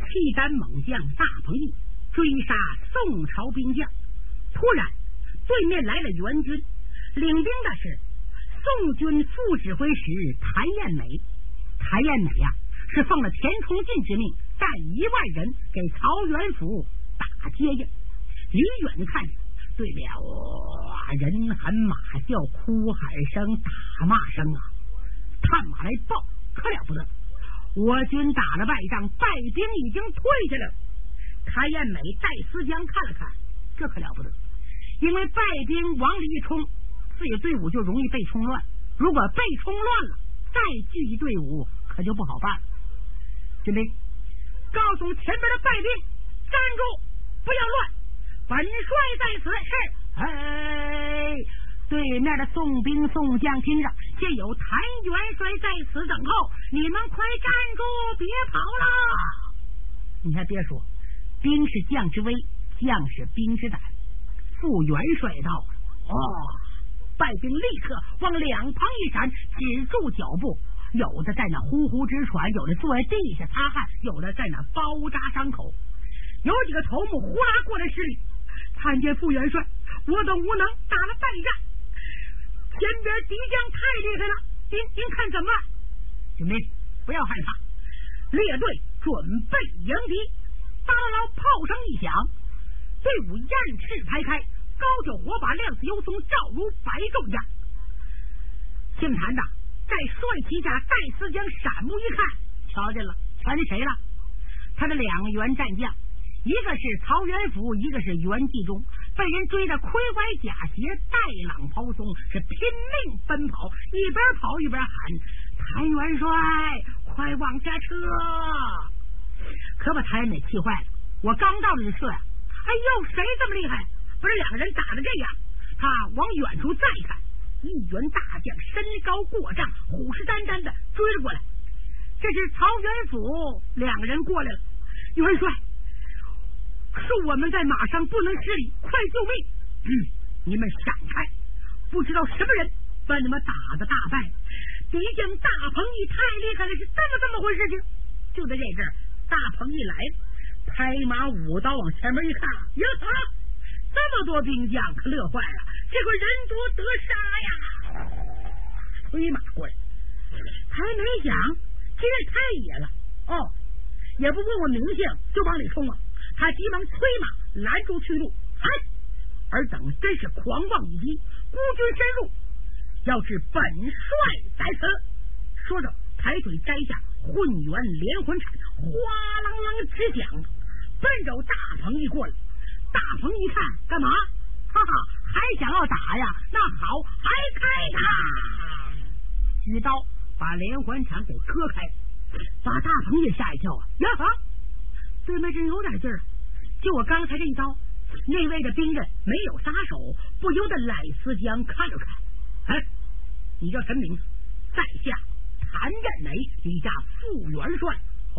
契丹猛将大鹏翼追杀宋朝兵将。突然对面来了援军，领兵的是宋军副指挥使谭彦美。谭彦美是奉了田崇进之命，带1万人给曹元府打接应。离远看对面人喊马叫，哭喊声，打骂声探马来报，可了不得，我军打了败仗，败兵已经退下来了。谭彦美带思江看了看，这可了不得，因为败兵往里一冲，自己队伍就容易被冲乱，如果被冲乱了，再聚一队伍可就不好办了。军兵，告诉前边的败兵站住，不要乱，本帅在此。是。哎，对面的宋兵宋将听着，现有谭元帅在此等候，你们快站住，别跑了。你还别说，兵是将之威，将是兵之胆。副元帅到了，败兵立刻往两旁一闪，止住脚步，有的在那呼呼直喘，有的坐在地下擦汗，有的在那包扎伤口。有几个头目呼啦过来施礼，参见副元帅，我等无能，打了败仗，前边敌将太厉害了，您看怎么？军兵不要害怕，列队准备迎敌。当啷炮声一响，队伍雁翅排开，高挑火把亮似油松，照如白昼一样。姓谭的在帅旗下戴思江闪目一看，瞧见了，瞧见谁了？他的2个员战将，一个是曹元福，一个是袁继忠，被人追着盔拐甲斜，带朗抛松，是拼命奔跑，一边跑一边喊：谭元帅，快往下撤！可把谭元美气坏了，我刚到这就撤呀！哎呦，谁这么厉害？不是2个人打的这样？他往远处再看，一员大将身高过丈，虎视眈眈的追了过来。这是曹元府2个人过来了。元帅，恕我们在马上不能施礼，快救命！你们闪开，不知道什么人把你们打的大败，敌将大鹏翼太厉害了，是这么回事情。就在这阵儿，大鹏翼来了，拍马舞刀往前面一看，呀哈，这么多兵将，可乐坏了，这个人多得杀呀！推马过来，还没想，这人太野了，也不问我名姓，就往里冲啊！他急忙催马拦住去路，尔等真是狂妄以及，孤军深入，要置本帅在此。说着，抬腿摘下混元连环铲，哗啷啷直响，奔着大鹏翼过来。大鹏一看，干嘛？哈哈，还想要打呀？那好，还开他！举刀把连环铲给割开，把大鹏也吓一跳啊！呀哈，对面真有点劲儿。就我刚才这一刀，那位的兵刃没有撒手，不由得赖思江看了看。你叫什么名字？在下谭彦美，李家副元帅。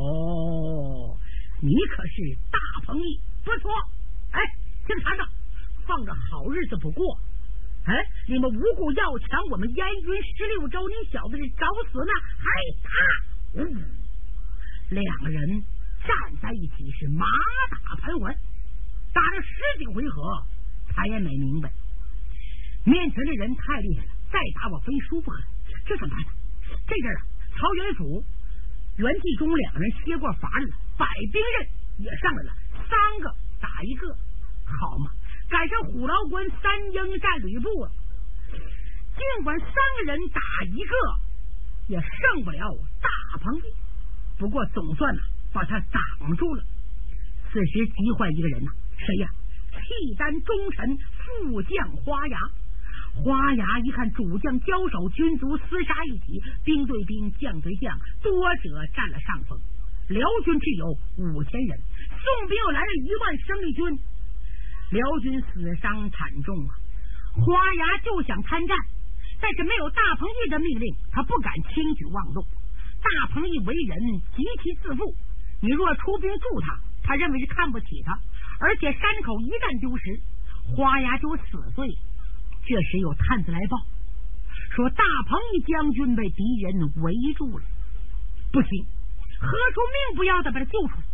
你可是大鹏翼，不错。听谈着，放着好日子不过。你们无故要抢我们燕云16州，你小子是找死呢？2个人站在一起，是马打盘桓，打了10几个回合。谭彦美明白，面前的人太厉害了，再打我非输不可。这怎么办？这阵曹元府、袁继忠2个人歇过法了，摆兵刃也上来了，3个打1个，好嘛，赶上虎牢关3英战吕布了。尽管3个人打1个，也胜不了大鹏翼，不过总算把他挡住了。此时急坏一个人谁呀？契丹忠臣副将花牙。花牙一看主将交手，军卒厮杀一起，兵对兵，将对将，多者占了上风。辽军只有5000人，宋兵又来了1万生力军，辽军死伤惨重啊！花牙就想参战，但是没有大鹏翼的命令，他不敢轻举妄动。大鹏翼为人极其自负，你若出兵助他，他认为是看不起他，而且山口一旦丢失，花牙就死罪。这时有探子来报，说大鹏翼将军被敌人围住了，不行，何出命不要的把他救出来。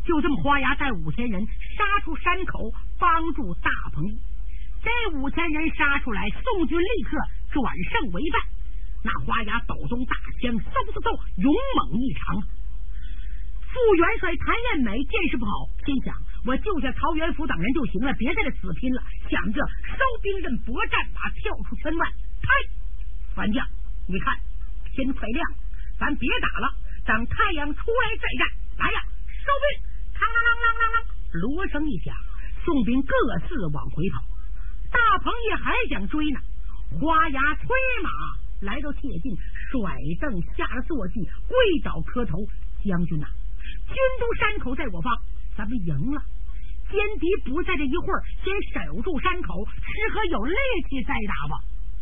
就这么花牙带5000人杀出山口，帮助大鹏义。这5000人杀出来，宋军立刻转胜为败。那花牙抖动大枪，嗖嗖嗖，勇猛异常。副元帅谭彦美见势不好，心想我救下曹元福等人就行了，别在这死拼了。想着收兵刃，搏战马，跳出圈外。嗨，番将，你看天快亮了，咱别打了，等太阳出来再战。来呀，收兵！嘡啷啷啷啷啷，锣声一响，宋兵各自往回跑。大鹏也还想追呢，花牙催马来到切近，甩凳下了坐骑，跪倒磕头：将军呐，军都山口在我方，咱们赢了。歼敌不在这一会儿，先守住山口，吃喝有力气再打吧。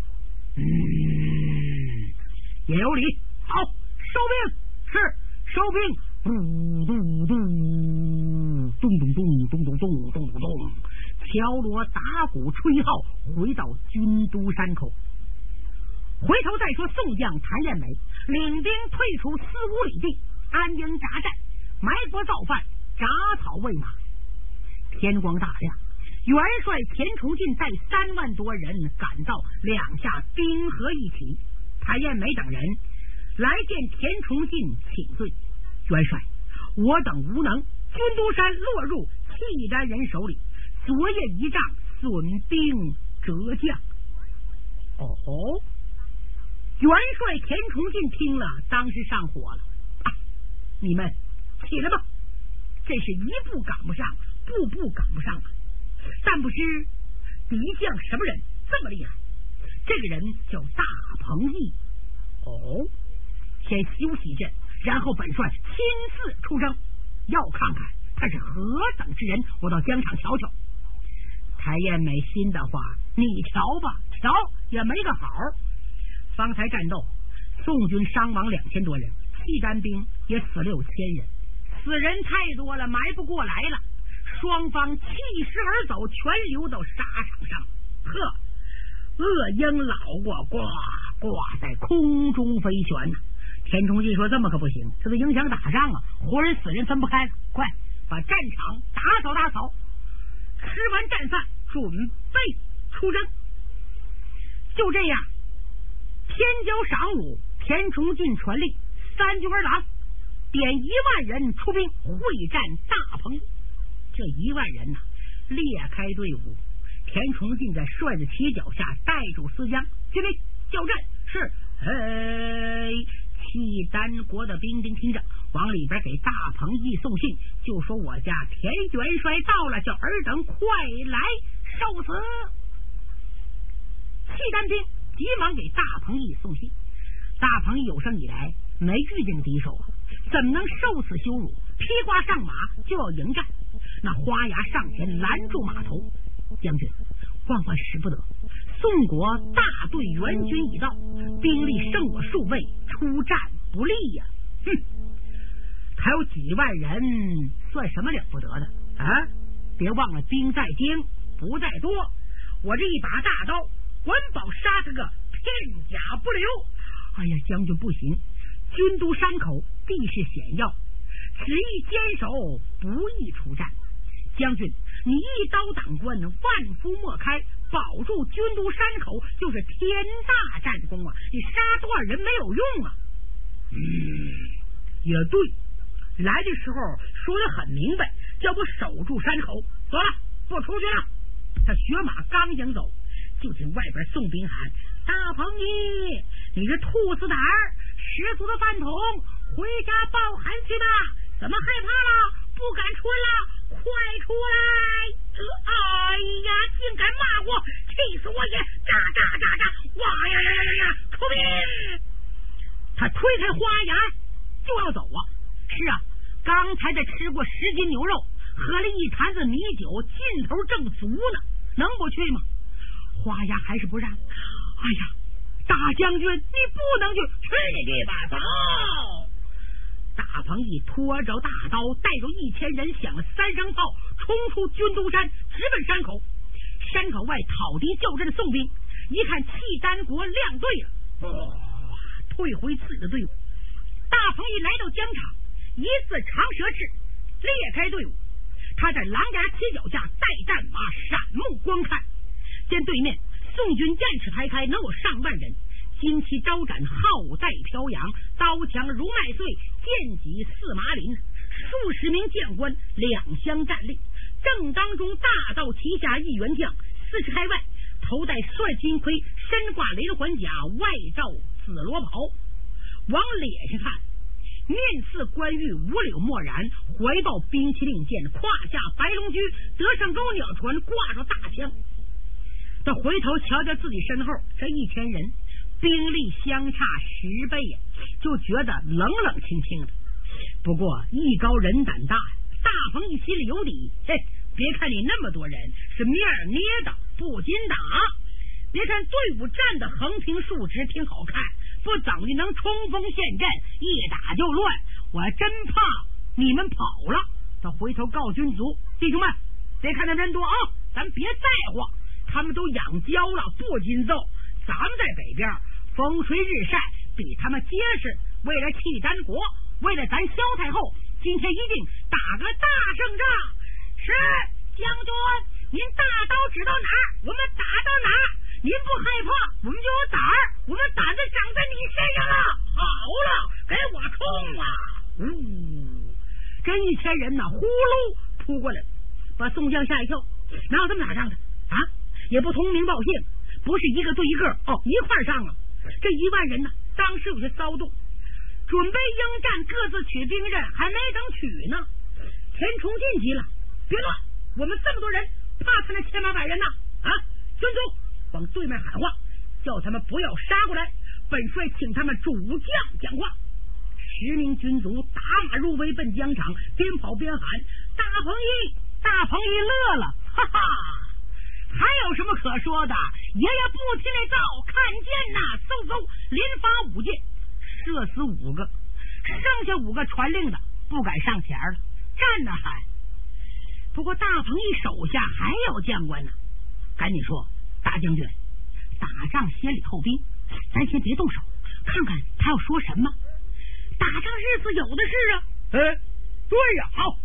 也有理。好，收兵。是，收兵。咚咚咚咚咚咚咚咚咚咚咚咚，敲锣打鼓吹号，回到军都山口。回头再说宋将谭彦美领兵退出4、5里地，安营扎寨，埋伏造饭，铡草喂马。天光大亮，元帅田崇进带3万多人赶到，两下兵合一起。谭彦美等人来见田崇进请罪：元帅，我等无能，军都山落入契丹人手里，昨夜一仗损兵折将。哦，元帅田崇进听了，当时上火了。你们起来吧，这是一步赶不上，步步赶不上啊！但不知敌将什么人这么厉害？这个人叫大鹏义。哦，先休息一阵，然后本帅亲自出征，要看看他是何等之人，我到疆场瞧瞧。谭彦美心的话，你瞧吧，瞧也没个好。方才战斗，宋军伤亡2000多人，契丹兵也死6000人，死人太多了，埋不过来了。双方弃师而走，全流到沙场上。呵，恶鹰老过挂在空中飞旋呢。田崇进说：“这么可不行，这都影响打仗啊，活人死人分不开了，快把战场打扫打扫。”吃完战饭，准备出征。就这样，天骄晌午，田崇进传令3军郎点1万人出兵会战大鹏。这1万人呐，裂开队伍，田崇进在帅的旗脚下带住思江，军兵交战。是，契丹国的兵丁听着，往里边给大鹏义送信，就说我家田元帅到了，叫尔等快来受死。契丹兵急忙给大鹏义送信。大鹏义有生以来没遇见敌手，怎么能受此羞辱？披挂上马就要迎战。那花牙上前拦住马头：将军，万万使不得，宋国大队援军已到，兵力胜我数倍，出战不利呀！哼，还有几万人，算什么了不得的啊？别忘了兵在精，不在多。我这一把大刀，管保杀他个片甲不留。哎呀，将军不行，军都山口地势险要，只易坚守，不易出战。将军，你一刀挡关，万夫莫开，保住军都山口就是天大战功啊！你杀多少人没有用啊？也对，来的时候说的很明白，叫我守住山口。走了，不出去了。他学马刚想走，就听外边宋兵喊：大鹏义，你这兔子胆儿，十足的饭桶，回家报函去吧！怎么害怕了？不敢出了，快出来！哎呀，竟敢骂我，气死我也！喳喳喳喳！哇呀呀呀呀！出兵！他推开花牙就要走啊！是啊，刚才才吃过10斤牛肉，喝了一坛子米酒，劲头正足呢，能不去吗？花牙还是不让。哎呀，大将军，你不能去，去吧，走！大鹏义拖着大刀，带着1000人，响了3声炮，冲出军都山，直奔山口。山口外讨敌叫阵的宋兵一看契丹国亮队了，退回自己的队伍。大鹏义来到疆场，一字长蛇翅， 裂开队伍。他在狼牙铁脚下带战马，闪目观看，见对面宋军剑齿排开，能有上万人，旌旗招展，号带飘扬，刀枪如麦穗，剑戟似麻林，数十名将官两相站立。正当中大道旗下一员将，40开外，头戴帅金盔，身挂连环甲，外罩紫罗袍，往脸上看面似关羽，五柳漠然，怀抱兵器令箭，胯下白龙驹，得胜钩鸟船，挂着大枪。他回头瞧瞧自己身后这1000人，兵力相差10倍呀，就觉得冷冷清清的。不过艺高人胆大，大鹏一心里有底。嘿，别看你那么多人是面捏的，不禁打。别看队伍站得横平竖直，挺好看，不等于能冲锋陷阵，一打就乱。我还真怕你们跑了。他回头告军卒：弟兄们，别看他人多啊，咱别在乎，他们都养焦了，不禁揍。咱们在北边风吹日晒，比他们结实。为了契丹国，为了咱萧太后，今天一定打个大胜仗。是将军，您大刀指到哪儿，我们打到哪儿。您不害怕，我们就有胆儿，我们胆子长在你身上了。好了，给我冲啊！这1000人呢，呼噜扑过来，把宋江吓一跳。哪有这么打仗的啊？也不通名报姓，不是一个对一个一块上啊。这1万人呢，当时有些骚动，准备应战，各自取兵刃，还没等取呢，田崇进急了：别乱，我们这么多人，怕他那千八百人呢啊！军卒往对面喊话，叫他们不要杀过来，本帅请他们主将讲话。10名军卒打马入围奔疆场，边跑边喊：大鹏一！大鹏一乐了，哈哈，还有什么可说的？爷爷不提那灶，看见呐，嗖嗖连发5箭，射死5个，剩下5个传令的不敢上前了，站着喊。不过大鹏一手下还有将官呢，赶紧说：大将军，打仗先礼后兵，咱先别动手，看看他要说什么。打仗日子有的是啊。对呀，好，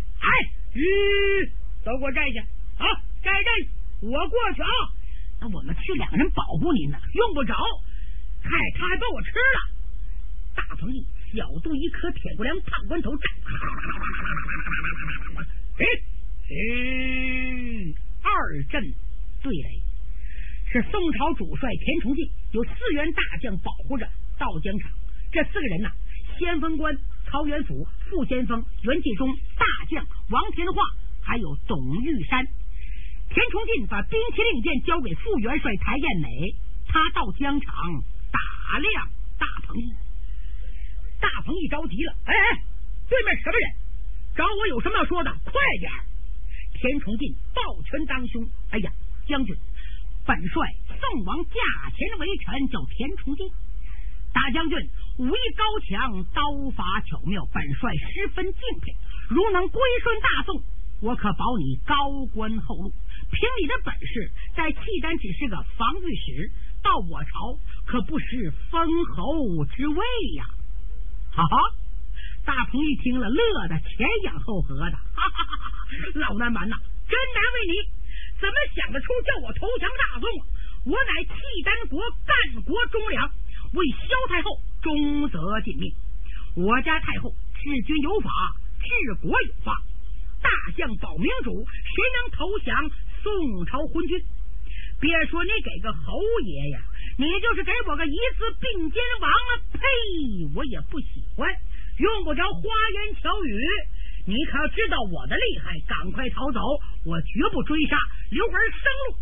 都给我站下啊！站，我过去啊！那我们去2个人保护您呢，用不着。嗨，他还把我吃了。大鹏一小肚一颗铁骨梁，胖关头站。2阵对垒，是宋朝主帅田崇进有4员大将保护着到疆场。这4个人呢，先锋官曹元甫、副先锋袁继忠、大将王田化，还有董玉山。田崇进把兵器令箭交给副元帅谭彦美，他到疆场打量大鹏一。大鹏一着急了：对面什么人？找我有什么要说的？快点！田崇进抱拳当胸：哎呀，将军，本帅宋王驾前为臣，叫田崇进。大将军武艺高强，刀法巧妙，本帅十分敬佩。如能归顺大宋，我可保你高官厚禄。凭你的本事，在契丹只是个防御使，到我朝可不是封侯之位呀！哈哈，大鹏一听了，乐得前仰后合的，哈哈哈！老南蛮呐，真难为你，怎么想得出叫我投降大宋？我乃契丹国干国忠良，为萧太后忠则尽命。我家太后治军有法，治国有方，大将保明主，谁能投降宋朝昏君？别说你给个侯爷呀，你就是给我个一字并肩王啊，呸！我也不喜欢，用不着花言巧语。你可要知道我的厉害，赶快逃走，我绝不追杀，留儿生路。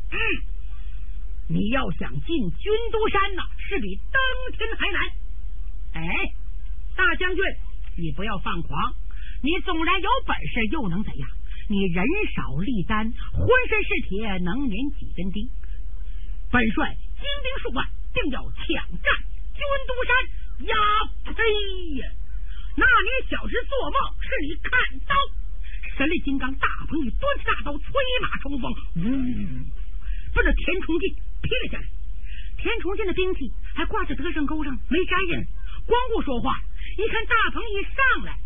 你要想进军都山呢，是比登天还难。大将军，你不要放狂，你纵然有本事又能怎样？你人少力单，浑身是铁，能碾几根钉。本帅精兵数万，定要抢占军都山呀！呸呀！那你小时做梦，是你看刀。神力金刚大鹏宇端起大刀，催马冲锋，奔着田崇进劈了下来。田崇进的兵器还挂在得胜钩上，没摘人，光顾说话。一看大鹏一上来，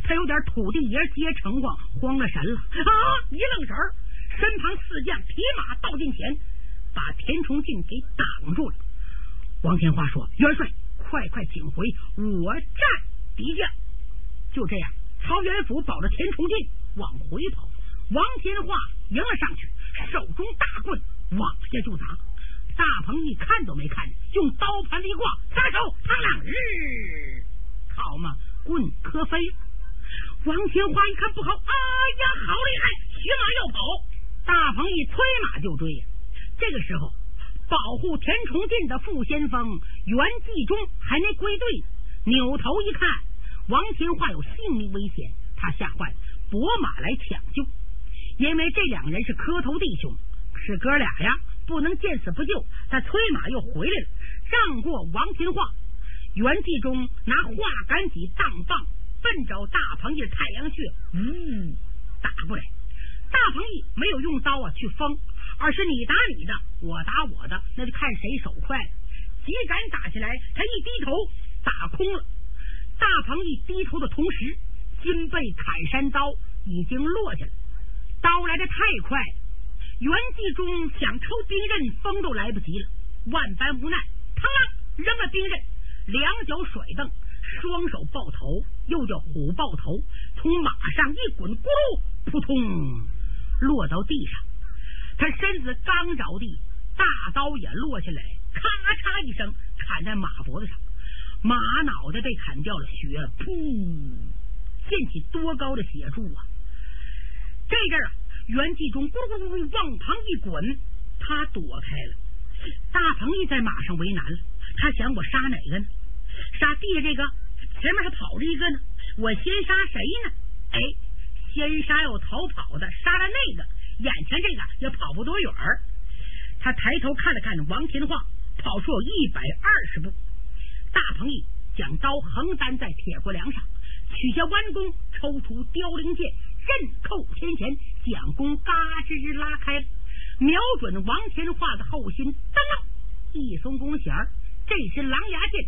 他有点土地爷接城隍，慌了神了啊！一愣神儿，身旁四将铁马到近前，把田崇进给挡住了。王天化说：“元帅，快请回，我战敌将。”就这样，曹元甫保着田崇进往回跑，王天化迎了上去，手中大棍往下就砸。大鹏一看都没看见，用刀盘一挂，撒手螳螂日，好嘛，棍磕飞了。王天化一看不好，哎呀，好厉害，骑马要跑。大鹏一催马就追呀。这个时候，保护田崇进的副先锋袁继忠还没归队，扭头一看，王天化有性命危险，他吓坏了，拨马来抢救。因为这两人是磕头弟兄，是哥俩呀，不能见死不救。他催马又回来了，让过王天化。袁继忠拿画杆戟当棒，奔着大鹏义的太阳穴打过来。大鹏义没有用刀去锋，而是你打你的，我打我的，那就看谁手快了。几杆打起来，他一低头打空了。大鹏义低头的同时，金背砍山刀已经落下来，刀来得太快，袁继忠想抽兵刃，锋都来不及了，万般无奈，嘡啷扔了兵刃，两脚甩蹬，双手抱头，又叫虎抱头，从马上一滚，咕噜扑通落到地上。他身子刚着地，大刀也落下来，咔嚓一声砍在马脖子上，马脑袋被砍掉了，血噗溅起多高的血柱啊！这阵儿袁继忠咕噜咕噜往旁一滚，他躲开了。大鹏义在马上为难了，他想我杀哪个呢？杀地下这个，前面还跑着一个呢，我先杀谁呢？哎，先杀要逃跑的，杀了那个，眼前这个也跑不多远儿。他抬头看了看王天化，跑出有120步。大鹏义将刀横担在铁锅梁上，取下弯弓，抽出凋零剑，刃扣天前，将弓嘎吱拉开了，瞄准王天化的后心，噔一松弓弦，这是狼牙箭，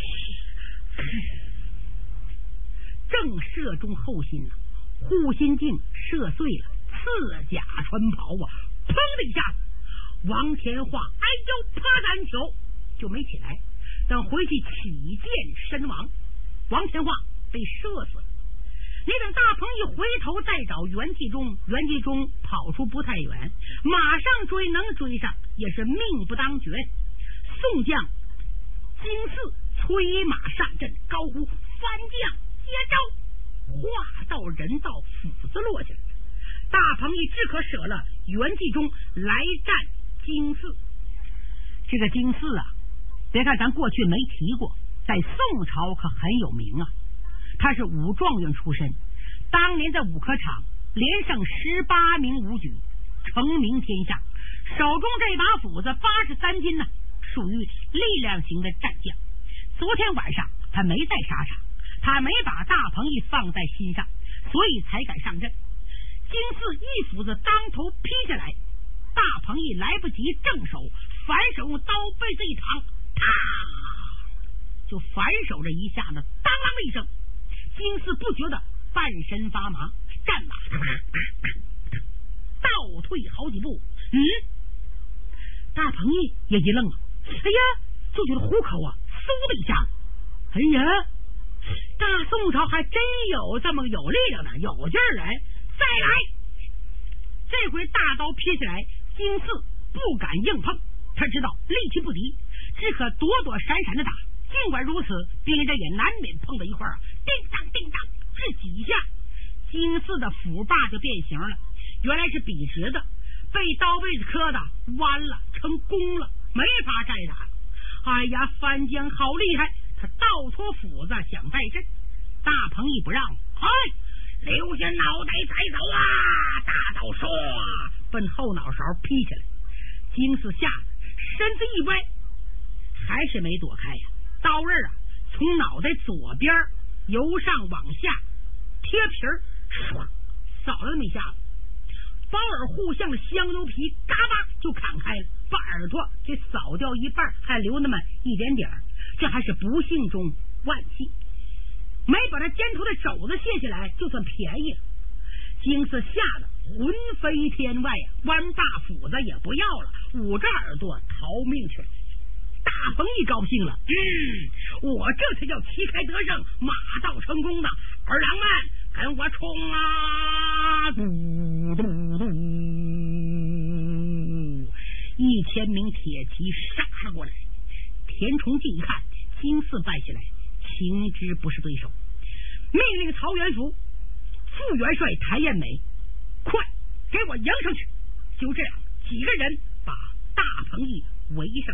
正射中后心了，护心镜射碎了，刺甲穿袍啊！砰的一下，王天化哎呦趴单球就没起来，等回去起剑身亡，王天化被射死了。你等大鹏一回头再找袁继忠，袁继忠跑出不太远，马上追，能追上也是命不当绝。宋将金四催马上阵，高呼番将接招，话到人到，斧子落下来，大鹏一只可舍了袁继忠来战金四。这个金四啊，别看咱过去没提过，在宋朝可很有名啊。他是武状元出身，当年在武科场连胜18名武举，成名天下。手中这把斧子83斤呢，属于力量型的战将。昨天晚上他没在沙场，他没把大鹏义放在心上，所以才敢上阵。金四一斧子当头劈下来，大鹏义来不及正手，反手用刀背子一躺，啪就反手这一下子，当啷的一声，金四不觉得半身发麻，战马倒退好几步。大鹏义也一愣啊，哎呀，就觉得虎口啊嗖的一下，哎呀，大宋朝还真有这么有力量的，有劲儿来，再来！这回大刀劈下来，金四不敢硬碰，他知道力气不敌，只可躲躲闪闪的打。尽管如此，兵刃也难免碰到一块儿，叮当叮当，这几下金四的斧把就变形了，原来是笔直的，被刀背子磕的弯了，成弓了，没法再打。哎呀，番将好厉害，他倒脱斧子想再阵，大鹏义不让，哎，留下脑袋再走啊！大刀唰奔后脑勺劈起来，金四吓得身子一歪，还是没躲开呀。刀刃啊，从脑袋左边由上往下贴皮儿，唰扫了那么一下子，包耳互相的香牛皮嘎巴就砍开了，把耳朵给扫掉一半，还留那么一点点，这还是不幸中万幸。 没把他肩头的肘子卸下来，就算便宜了。金四吓得魂飞天外，弯把斧子也不要了，捂着耳朵逃命去了。大鹏一高兴了，我这才叫旗开得胜，马到成功呢！儿郎们，跟我冲啊！嘟嘟嘟，1000名铁骑杀了过来。田崇进一看，金四败下来，情知不是对手，命令曹元福、副元帅谭彦美，快给我迎上去！就这样，几个人把大鹏驿围上。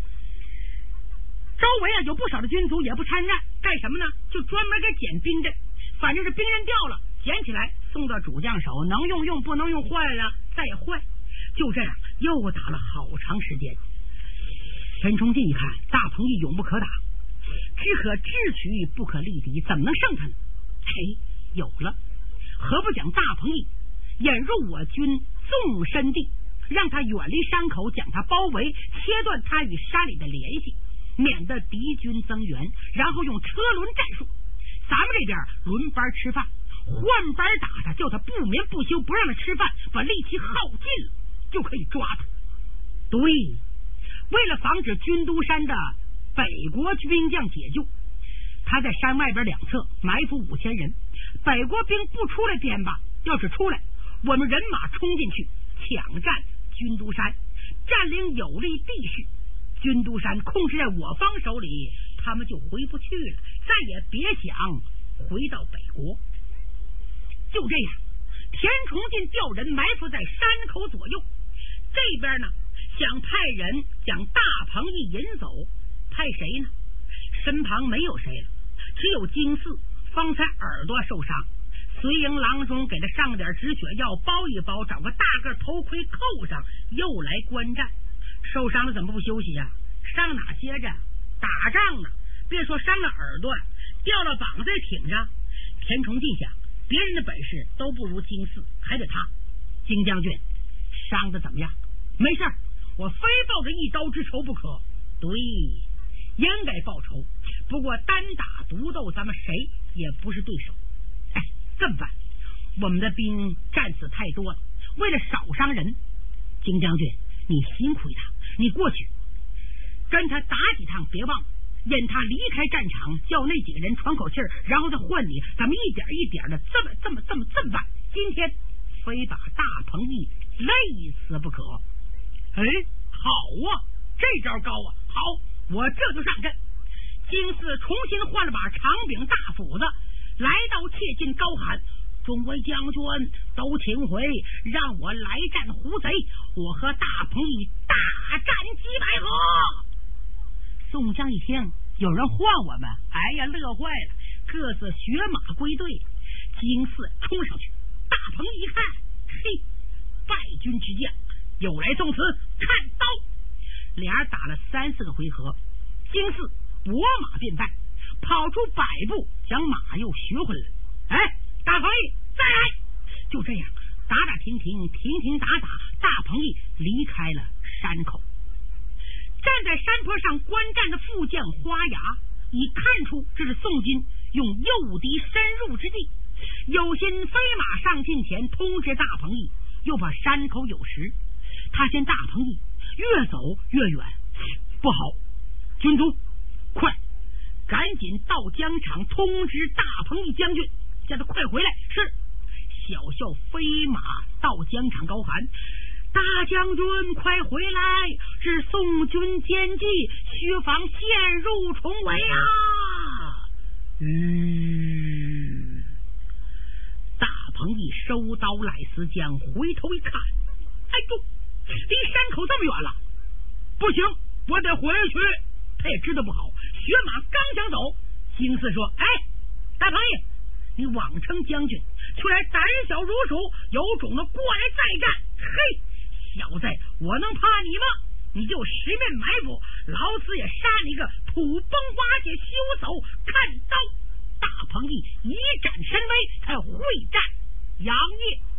周围有不少的军卒也不参战，干什么呢？就专门给捡兵刃，反正是兵刃掉了，捡起来送到主将手，能用用，不能用坏了再换。就这样又打了好长时间。田崇进一看，大鹏驿永不可打，只可智取，不可力敌，怎么能胜他呢？有了，何不将大鹏驿引入我军纵深地，让他远离山口，将他包围，切断他与山里的联系，免得敌军增援，然后用车轮战术，咱们这边轮班吃饭，换班打他，叫他不眠不休，不让他吃饭，把力气耗尽了，就可以抓他。对，为了防止军都山的北国兵将解救，他在山外边两侧埋伏5000人，北国兵不出来颠吧，要是出来，我们人马冲进去抢占军都山，占领有利地势，军都山控制在我方手里，他们就回不去了，再也别想回到北国。就这样，田崇进调人埋伏在山口左右，这边呢想派人将大鹏驿引走，派谁呢？身旁没有谁了，只有金四方才耳朵受伤，随营郎中给他上点止血药包一包，找个大个头盔扣上，又来观战。受伤了怎么不休息呀？上哪接着？打仗呢，别说伤了耳朵，掉了膀子也挺着。田崇进想，别人的本事都不如金四，还得他。金将军伤的怎么样？没事，我非报着一刀之仇不可。对，应该报仇，不过单打独斗咱们谁也不是对手。这么办，我们的兵战死太多了，为了少伤人，金将军你辛苦他，你过去跟他打几趟，别忘引他离开战场，叫那几个人喘口气儿，然后再换你，咱们一点一点的这么办。今天非把大鹏驿累死不可。好啊，这招高啊！好，我这就上阵。金四重新换了把长柄大斧子，来到切近高喊：众位将军都请回，让我来战胡贼，我和大鹏驿大战几百合。宋江一听有人唤我们，哎呀，乐坏了，各自学马归队。金四冲上去，大鹏一看，嘿，败军之将有来送辞，看刀！俩人打了3-4个回合，金四拨马便败，跑出100步，将马又学回来。大鹏驿再来！就这样打打停停打打，大鹏驿离开了山口。站在山坡上观战的副将花牙已看出这是宋军用诱敌深入之计，有心飞马上近前通知大鹏驿，又怕山口有时，他见大鹏驿越走越远，不好，军卒快，赶紧到疆场通知大鹏驿将军，叫他快回来。是。小校飞马到疆场高喊：大将军快回来，是宋军奸计，须防陷入重围啊！大鹏驿收刀来思将，回头一看，离山口这么远了，不行，我得回去。他也知道不好，学马刚想走，金四说：大鹏驿，你枉称将军，却来胆小如鼠，有种的过来再战。小子，我能怕你吗？你就十面埋伏，老子也杀你个土崩瓦解，休走！看刀！大鹏驿一展神威，他要会战杨业。